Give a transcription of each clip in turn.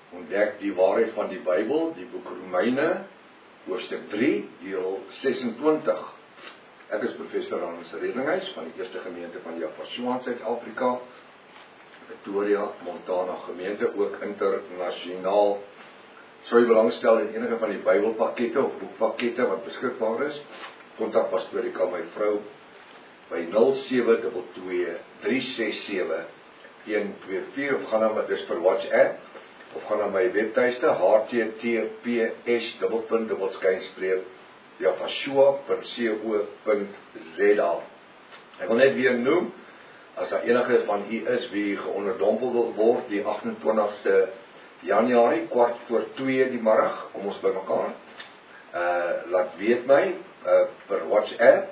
ontdek die waarheid van die Bybel, die boek Romeine, hoofstuk 3, deel 26. Ek is professor Hans Redlinghuis van die Eerste Gemeente van Jaffa in Suid-Afrika, Pretoria, Montana gemeente, ook internasionaal. Sou jy belangstel in enige van die Bybelpakkette of boekpakkette wat beskikbaar is, kontak Pastoor Rika, my vrou, by 0722367124 of gaan na my, dis vir WhatsApp, of gaan na my webtuiste https://jaffa.co.za. Ek wil net weer noem, as daar enige van u is wie geonderdompel wil word, die 28ste Januarie, 13:15 die middag, kom ons by mekaar. Laat weet my per WhatsApp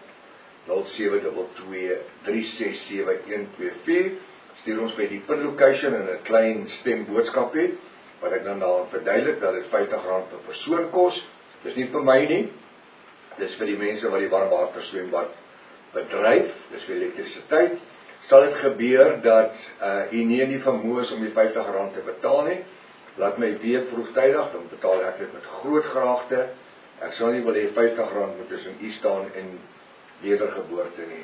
0722367124. Stuur ons by die pinlocation en 'n klein stemboodskap het, wat ek dan daar verduidelik dat dit R50 per persoon kos. Dis nie vir my nie. Dis vir die mense wat die warmwaterswembad bedryf, dis vir elektrisiteit. Sal dit gebeur dat u nie vermoë is om die R50 te betaal nie, laat my weet vroegtydig, dan betaal ek dit met groot graagte. Ek sal nie wil hê R50 moet tussen u staan en wedergeboorte nie.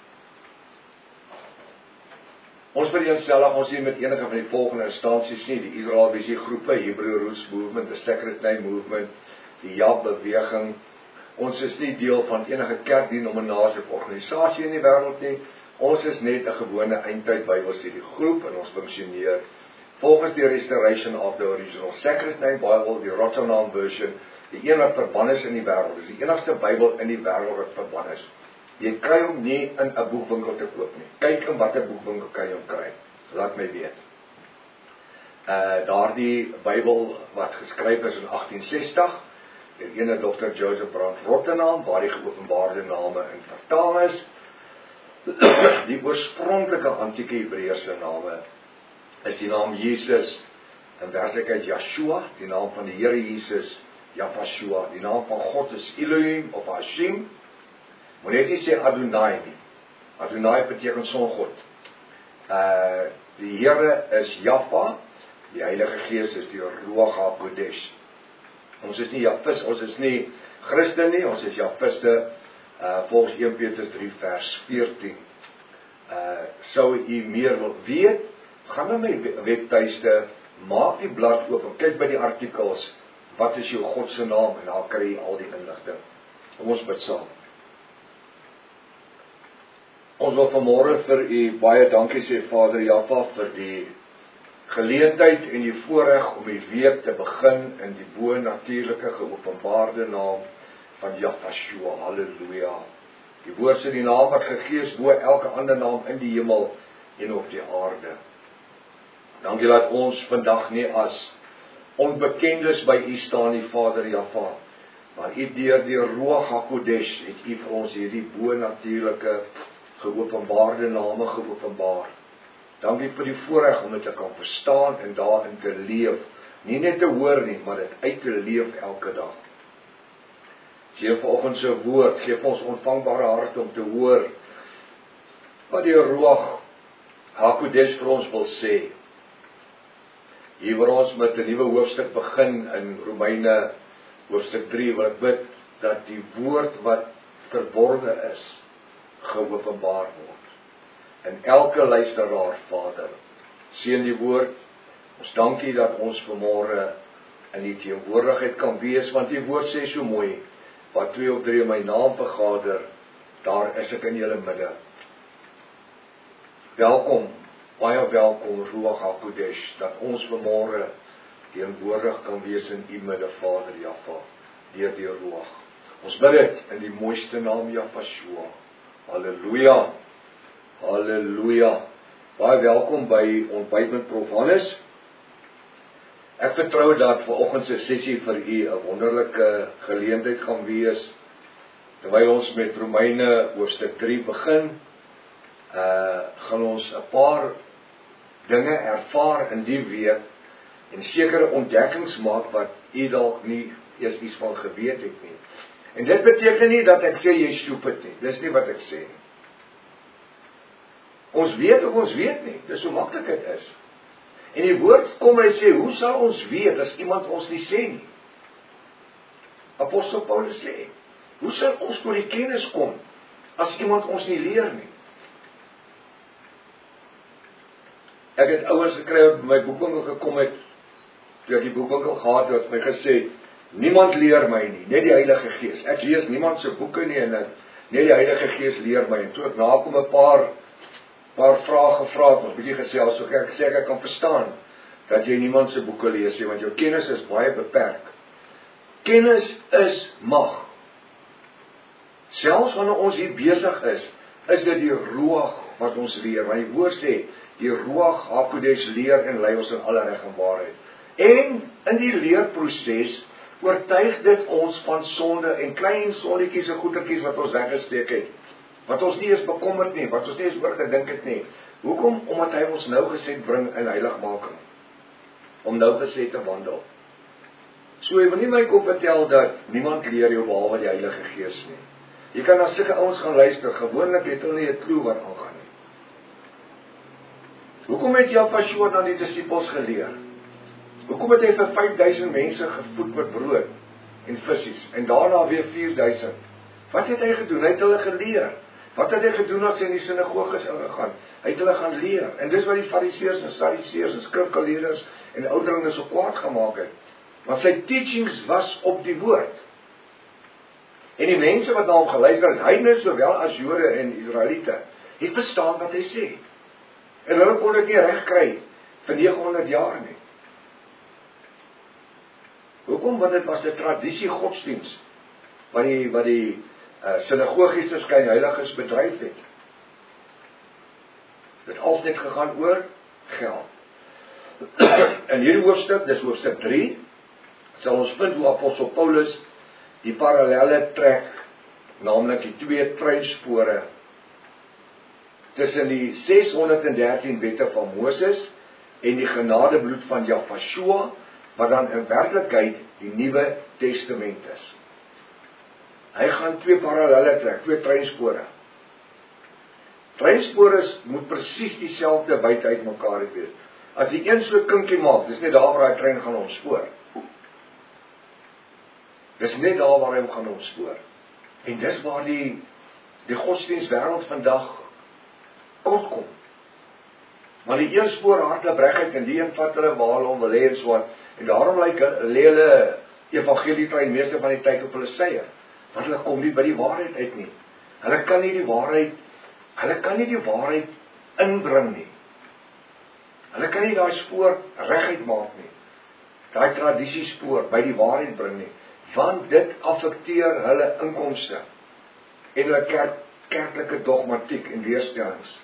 Ons vereensellig ons hier met enige van die volgende instansies nie, die Israel Visie groepe, Hebrew Roots Movement, the Sacred Name Movement, die JAB beweging. Ons is nie deel van enige kerkdenominasie of organisasie in die wêreld nie. Ons is net 'n gewone eindtyd Bybelstudie groep en ons funksioneer volgens die Restoration of the Original Sacred Name Bible, die Rotterdam version, die een wat verban is in die wêreld. Dis die enigste Bybel in die wêreld wat verban is. Jy kry hom nie in 'n boekwinkel te koop nie. Kyk in watter boekwinkel kan jy hom kry. Laat my weet. Daardie Bybel wat geskryf is in 1860, deur ene Dr. Joseph Brand Rotterdam, waar die geopenbaarde name in vertaal is. Die oorspronklike antieke Hebreëse name is die naam Jesus, in werklikheid Yeshua, die naam van die Here Jesus, Jaffa, die naam van God is Elohim of Hashem. Moet net nie sê Adonai nie. Adonai beteken son God. Die Here is Jaffa, die Heilige Gees is die Ruach HaKodesh. Ons is nie Jaffis, ons is nie Christen nie, ons is Jaffiste, volgens 1 Petrus 3 vers 14. Sou u meer wil weet, gaan na my webtuiste, maak die blad oop en kyk by die artikels, wat is jou God se naam, en daar kry jy al die inligting. Kom ons bid saam. Ons wil vanmôre vir u baie dankie sê, Vader Jaffa, vir die geleentheid en die voorreg om die week te begin in die bo-natuurlike geopenbaarde naam van Jaffa, halleluja. Die woord sê die naam wat gegee is bo elke ander naam in die hemel en op die aarde. Dankie dat ons vandag nie as onbekendes by u staan nie, Vader Jaffa, maar u deur die Ruach HaKodesh het u vir ons hierdie bo-natuurlike geopenbaarde name geopenbaar. Dankie vir die voorreg om dit te kan verstaan en daarin te leef. Nie net te hoor nie, maar dit uit te leef elke dag. Seën vanoggend se woord, geef ons ontvangbare hart om te hoor wat die Ruach HaKodesh vir ons wil sê. Hier waar ons met 'n nuwe hoofstuk begin in Romeine hoofstuk 3, wat ek bid dat die woord wat verborge is, geopenbaar word. En elke luisteraar, Vader, seën die woord. Ons dankie dat ons vanmôre in die teenwoordigheid kan wees, want die woord sê so mooi, wat 2 of 3 in my naam vergader, daar is ek in julle midde. Welkom, baie welkom, Ruach HaKodesh, dat ons vanmôre teenwoordig kan wees in u midde, Vader Jaffa, deur die Ruach. Ons bid dit in die mooiste naam Jaffa. Halleluja, halleluja. Baie welkom by ontbyt met Prof. Hannes. Ek vertrou dat vanoggend se sessie vir u 'n wonderlike geleentheid gaan wees. Terwyl ons met Romeine hoofstuk 3 begin, gaan ons 'n paar dinge ervaar in die week en sekere ontdekkings maak wat u dalk nie eers iets van geweet het nie. En dit beteken nie dat ek sê jy stupid nie. Dis nie wat ek sê nie. Ons weet of ons weet nie. Dis hoe maklik dit is. En die woord kom en hy sê, hoe sal ons weet as iemand ons nie sê nie? Apostel Paulus sê, hoe sal ons tot die kennis kom as iemand ons nie leer nie? Ek het ouers gekry wat by my boekwinkel gekom het, toe ek die boekwinkel gehad het, my gesê, niemand leer my nie, net die Heilige Gees. Ek lees niemand se boeke nie, en net die Heilige Gees leer my. En toe ek nakom 'n paar vrae gevra het, nog bietjie gesels, so ek sê ek kan verstaan dat jy niemand se boeke lees nie, want jou kennis is baie beperk. Kennis is mag. Selfs wanneer ons hier besig is dit die Ruach wat ons leer, want die woord sê, die Ruach HaKodesh leer en lei ons in alle reg en waarheid. En in die leerproses oortuig dit ons van sonde en klein sondetjies en goetertjies wat ons weggesteek het, wat ons nie eens bekommerd nie, wat ons nie eens oor gedink het nie. Hoekom? Omdat hy ons nou gesed bring in heiligmaking, om nou gesed te wandel. So jy wil nie my kom vertel dat niemand leer jou behalwe die Heilige Gees nie. Jy kan na sulke ouens gaan luister, gewoonlik het hulle nie 'n klou wat aangaan nie. Hoekom het Yahshua dan die disippels geleer? Hoekom het hy vir 5000 mense gevoed met brood en visse, en daarna weer 4000? Wat het hy gedoen? Hy het hulle geleer. Wat het hy gedoen as hy in die sinagoges ingegaan? Hy het hulle gaan leer. En dis wat die Fariseërs en Sadduseërs en skrifgeleerdes en ouderlinge so kwaad gemaak het. Want sy teachings was op die woord. En die mense wat na hom geluister het, heidene sowel as Jode en Israeliete, het verstaan wat hy sê. En hulle kon dit nie reg kry vir 900 jaar nie. Hoekom? Want dit was 'n tradisie godsdiens wat die sinagogiese skynheiliges bedryf het. Dit als net gegaan oor geld. In hierdie hoofstuk, dis hoofstuk 3, sal ons vind hoe Apostel Paulus die parallelle trek, naamlik die 2 treinspore tussen die 613 wette van Moses en die genadebloed van Yahshua, wat dan in werklikheid die Nuwe Testament is. Hy gaan 2 parallelle trek, 2 treinspore. Treinspore moet presies dieselfde buite uit mekaar wees. As die een so kinkie maak, dis net daar waar hy trein gaan ontspoor. Dis net daar waar hy hom gaan ontspoor. En dis waar die godsdienstwêreld vandag kort kom. Maar die een spoor hardloop reguit en die een vat hulle waar hulle hom wil hê en so aan. En daarom lê hulle evangelietrein meeste van die tyd op hulle sye, want hulle kom nie by die waarheid uit nie. Hulle kan nie die waarheid inbring nie. Hulle kan nie daai spoor reguit maak nie. Daai tradisiespoor by die waarheid bring nie, want dit affekteer hulle inkomste en hulle kerklike dogmatiek en weerstellings.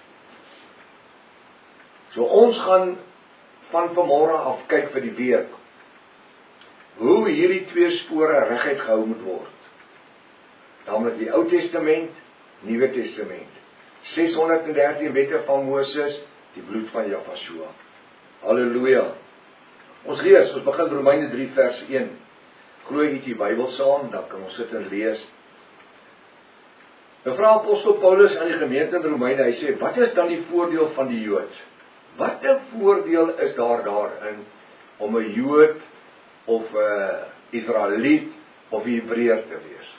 So ons gaan van vanmôre af kyk vir die week hoe hierdie 2 spore reguit gehou moet word. Naamlik die Ou Testament, Nuwe Testament. 613 wette van Moses, die bloed van Yahshua. Halleluja. Ons begin Romeine 3 vers 1. Gooi uit die Bybel saam, dan kan ons sit en lees. Nou vra Apostel Paulus aan die gemeente in Romeine, hy sê, wat is dan die voordeel van die Jood? Wat 'n voordeel is daarin om 'n Jood of 'n Israeliet of 'n Hebreër te wees?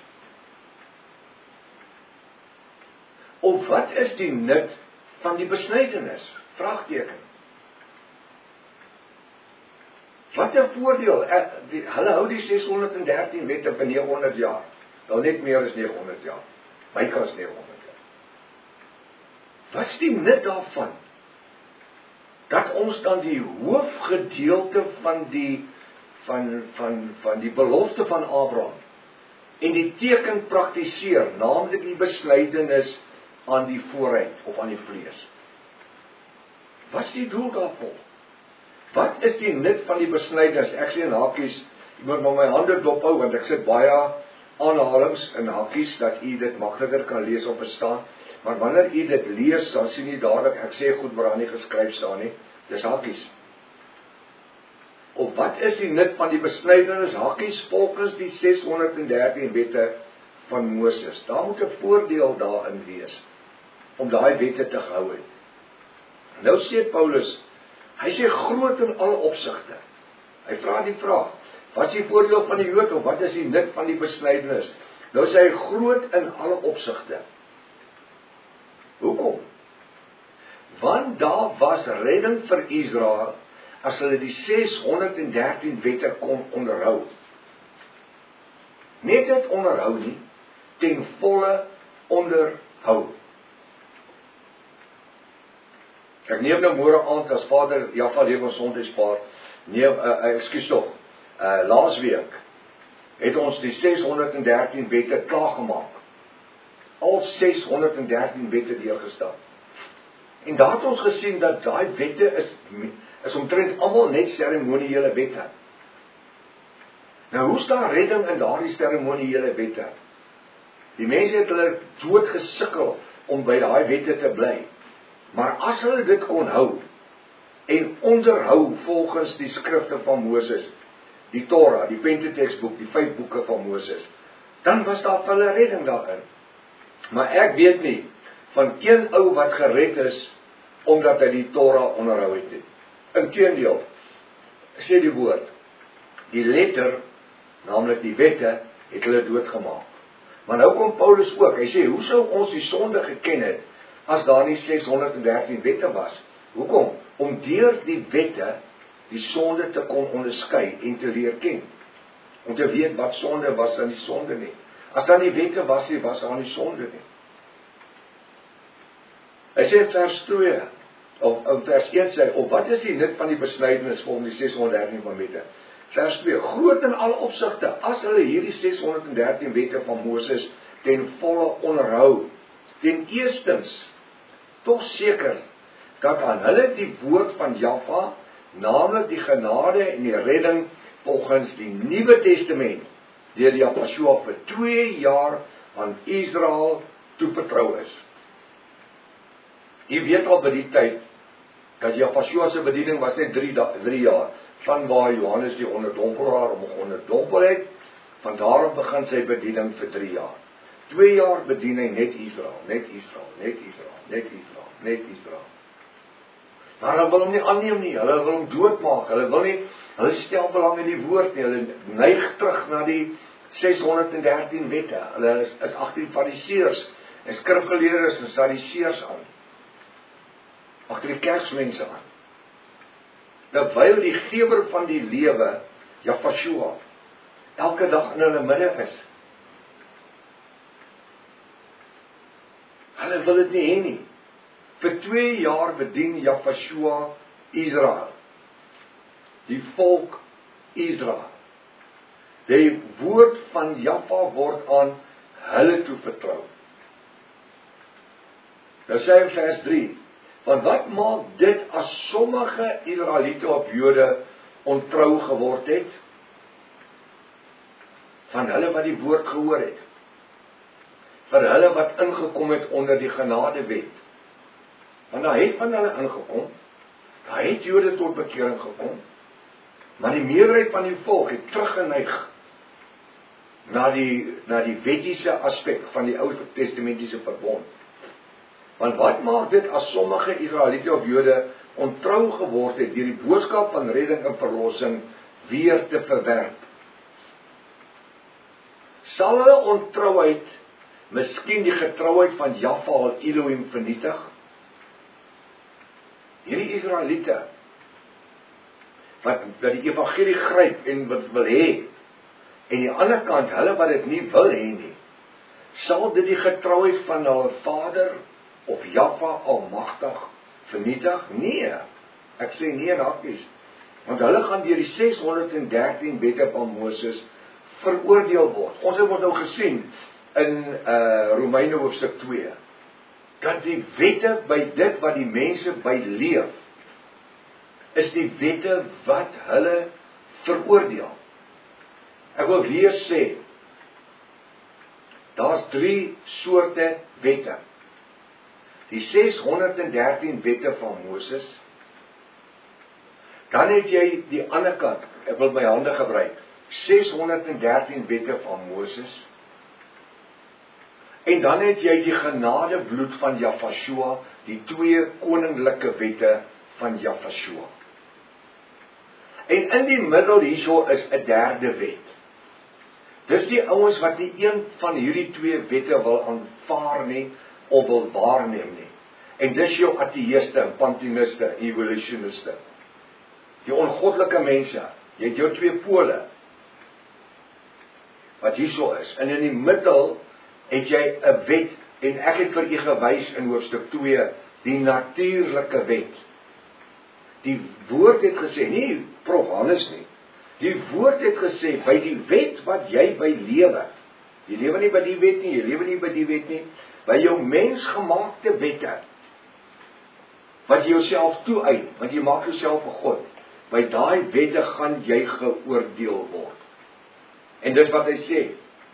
Of wat is die nut van die besnydenis? Vraagteken. Wat 'n voordeel? Hulle hou die 613 wette vir 900 jaar. Wel net meer as 900 jaar. Bykans 900 jaar. Wat is die nut daarvan? Dat ons dan die hoofgedeelte van die belofte van Abraham en die teken praktiseer, naamlik die besnydenis aan die vooruit of aan die vlees. Wat is die doel daarvan? Wat is die nut van die besnydenis? Ek sê in hakies, jy moet maar my hande dophou, want ek sit baie aanhalings in hakies, dat u dit makliker kan lees of verstaan. Maar wanneer u dit lees, dan sien u dadelik, ek sê goed waar nie geskryf staan nie, dis hakies. Of wat is die nut van die besnydenis, hakies, volgens die 613 wette van Moses? Daar moet 'n voordeel daarin wees, om daai wette te hou het. Nou sê Paulus, Hy sê groot in alle opsigte. Hy vra die vraag, wat is die voordeel van die Jood of wat is die nut van die besnydenis? Nou sê hy groot in alle opsigte. Hoekom? Want daar was redding vir Israel as hulle die 613 wette kon onderhou. Net dit onderhou nie, ten volle onderhou. Ek neem nou môre aand as Vader Jaffa leef ons sondagspaar, laasweek het ons die 613 wette klaargemaak. Al 613 wette deurgestap. En daar het ons gesien dat daai wette is omtrent almal net seremoniële wette. Nou hoe staan redding in daardie seremoniële wette? Die mense het hulle dood gesukkel om by daai wette te bly. Maar as hulle dit kon hou en onderhou volgens die skrifte van Moses, die Torah, die Pentateuksboek, die 5 boeke van Moses, dan was daar vir hulle redding daarin. Maar ek weet nie van een ou wat gered is omdat hy die Torah onderhou het nie. Inteendeel, sê die woord, die letter, naamlik die wette, het hulle doodgemaak. Maar nou kom Paulus ook, hy sê, hoe sou ons die sonde geken het as daar nie 613 wette was? Hoekom? Om deur die wette die sonde te kon onderskei en te leer ken. Om te weet wat sonde was dan die sonde nie. As daar nie wette was nie, was daar nie sonde nie. Hy sê in vers 2, of in vers 1 sê, of wat is die nut van die besnydenis volgens die 613 van wette? Vers 2, groot in alle opsigte, as hulle hierdie 613 wette van Moses ten volle onderhou, ten eerstens, tog seker, dat aan hulle die woord van Jaffa, naamlik die genade en die redding volgens die Nuwe Testament, deur die Joshua vir 2 jaar aan Israel toevertrou is. Jy weet al by die tyd, dat Joshua se bediening was net 3 jaar, van waar Johannes die onderdompelaar onderdompel het, van daarop begin sy bediening vir 3 jaar. 2 jaar bedien hy net Israel, net Israel, net Israel, net Israel, net Israel. Maar hulle wil hom nie aanneem nie, hulle wil hom doodmaak, hulle stel belang in die woord nie, hulle neig terug na die 613 wette, hulle is agter die fariseërs en skrifgeleerdes en sadiseërs aan, agter die kerksmense aan. Terwyl die gewer van die lewe, Joshua, elke dag in hulle midde is. Hulle wil dit nie hê nie. Vir 2 jaar bedien Joshua Israel, die volk Israel. Die woord van Jaffa word aan hulle toevertrou. Nou sê hy vers 3, want wat maak dit as sommige Israeliete of Jode ontrou geword het? Van hulle wat die woord gehoor het. Vir hulle wat ingekom het onder die genadewet. Want daar het van hulle ingekom, daar het Jode tot bekering gekom, maar die meerderheid van die volk het teruggeneig na die wettiese aspek van die Ou Testamentiese verbond. Want wat maak dit as sommige Israeliete of Jode ontrou geword het deur die boodskap van redding en verlossing weer te verwerp? Sal hulle ontrouheid miskien die getrouheid van Jaffa al Elohim vernietig? Hierdie Israeliete wat die evangelie gryp en wat wil hê, en die ander kant hulle wat dit nie wil hê nie, sal dit die getrouheid van hulle Vader of Jaffa almagtig vernietig? Nee, ek sê nee en hakkies, want hulle gaan deur die 613 wette van Moses veroordeel word. Ons het nou gesien in Romeine hoofstuk 2, dat die wette by dit wat die mense by leef, is die wette wat hulle veroordeel. Ek wil weer sê, daar's 3 soorte wette. Die 613 wette van Moses, dan het jy die ander kant, ek wil my hande gebruik, 613 wette van Moses, en dan het jy die genadebloed van Joshua, die 2 koninklike wette van Joshua. En in die middel hierso is 'n derde wet. Dis die ouens wat nie een van hierdie twee wette wil aanvaar nie, of wil waarneem nie. En dis jou ateïste, pantheïste, evolutioniste. Die ongoddelike mense, jy het jou twee pole, wat hierso is. En in die middel het jy 'n wet, en ek het vir u gewys in hoofstuk 2, die natuurlike wet. Die woord het gesê, nie Prof Hannes nie, die woord het gesê, by die wet wat jy by lewe, jy lewe nie by die wet nie, jy lewe nie by die wet nie, by jou mensgemaakte wette, wat jy jouself toeëien, want jy maak jouself 'n God, by daai wette gaan jy geoordeel word. En dis wat hy sê,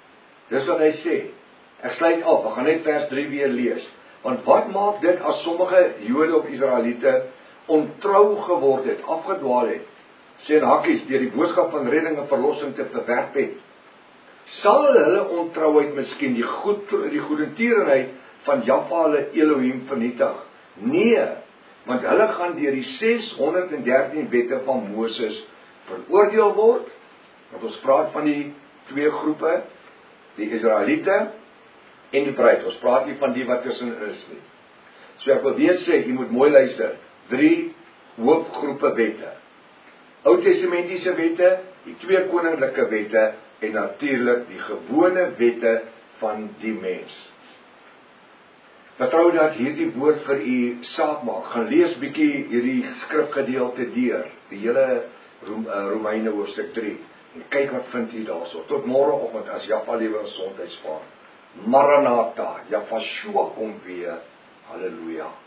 ek sluit af, ek gaan net vers 3 weer lees, want wat maak dit as sommige Jode of Israeliete ontrou geword het, afgedwaal het, sê in hakkies, deur die boodskap van redding en verlossing te verwerp het, sal hulle ontrouheid miskien die goedertierenheid van Jahwe hulle Elohim vernietig? Nee, want hulle gaan deur die 613 wette van Moses veroordeel word, want ons praat van die twee groepe, die Israeliete en die bruid, ons praat nie van die wat tussen is nie. So ek wil weer sê, jy moet mooi luister, 3 hoofgroepe wette. Oud-testamentiese wette, die 2 koninklike wette, en natuurlik die gewone wette van die mens. Vertrou dat hierdie woord vir u saak maak. Gaan lees bietjie hierdie skrifgedeelte deur, die hele Romeine hoofstuk 3, en kyk wat vind u daarso. Tot môreoggend as Jahwe lewe en gesondheid spaar. Maranatha, Yahshua kom weer. Halleluja.